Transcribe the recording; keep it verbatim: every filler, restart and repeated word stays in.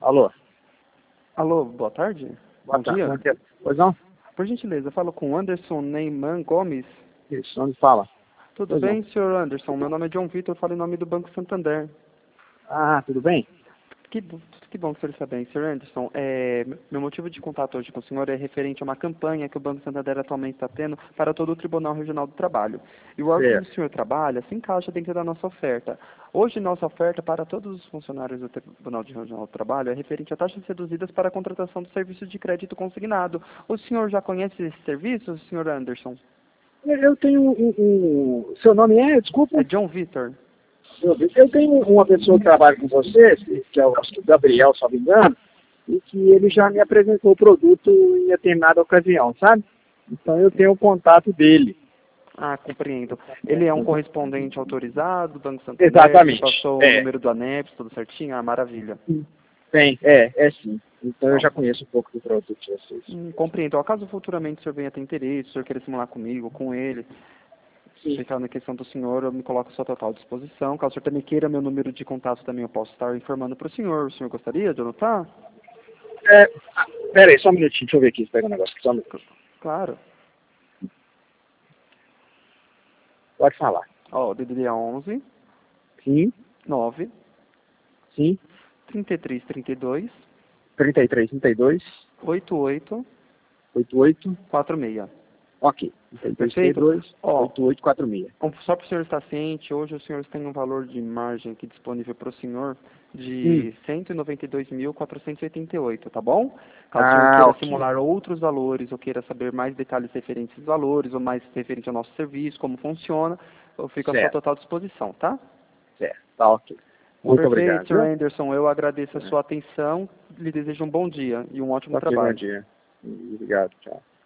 Alô? Alô, boa tarde? Boa Bom tarde. dia. Bom dia. Pois não? Por gentileza, eu falo com Anderson Neyman Gomes. Isso, onde fala? Tudo Pois bem, não. senhor Anderson? Meu nome é John Vitor, eu falo em nome do Banco Santander. Ah, tudo bem? Que, bo- que bom que o senhor está bem, senhor Anderson. É, meu motivo de contato hoje com o senhor é referente a uma campanha que o Banco Santander atualmente está tendo para todo o Tribunal Regional do Trabalho. E o órgão onde Certo. o senhor trabalha se encaixa dentro da nossa oferta. Hoje, nossa oferta para todos os funcionários do Tribunal Regional do Trabalho é referente a taxas reduzidas para a contratação do serviço de crédito consignado. O senhor já conhece esse serviço, senhor Anderson? Eu tenho um, um- Seu nome é? Desculpa. É John Vitor. Eu tenho uma pessoa que trabalha com você, que é o acho que o Gabriel, se não me engano, e que ele já me apresentou o produto em determinada ocasião, sabe? Então eu tenho o contato dele. Ah, compreendo. Ele é um correspondente autorizado do Banco Santander, que Exatamente. passou o É. número do ANEPS, tudo certinho? Ah, maravilha. Tem, é, é sim. Então eu Ó, já conheço um pouco do produto de vocês. hum, compreendo. Ó, caso futuramente o senhor venha ter interesse, o senhor queira simular comigo, com ele, Sim. ficar na questão do senhor, eu me coloco à sua total disposição. Caso o senhor também queira meu número de contato, também eu posso estar informando para o senhor. O senhor gostaria de anotar? É, ah, pera aí, só um minutinho, deixa eu ver aqui, se pega um negócio aqui, só um minuto. Claro. Pode falar. Ó, D D D onze, Sim, nove, sim. trinta e três, trinta e dois, trinta e três, trinta e dois, oitenta e oito, oitenta e oito. quarenta e seis. Ok. trinta e três, trinta e Perfeito? dois, Ó, oitenta e oito, quarenta e seis. Bom, só para o senhor estar ciente, hoje o senhor tem um valor de margem aqui disponível para o senhor Hum. de cento e noventa e dois mil, quatrocentos e oitenta e oito, tá bom? Caso o senhor Ah, queira ok. simular outros valores ou queira saber mais detalhes referentes aos valores ou mais referente ao nosso serviço, como funciona, eu fico à sua Certo, total disposição, tá? certo. Tá ok. Muito Perfeito, obrigado, senhor viu? Anderson. Eu agradeço a É. sua atenção, lhe desejo um bom dia e um ótimo Ok, bom trabalho. dia. Obrigado, tchau.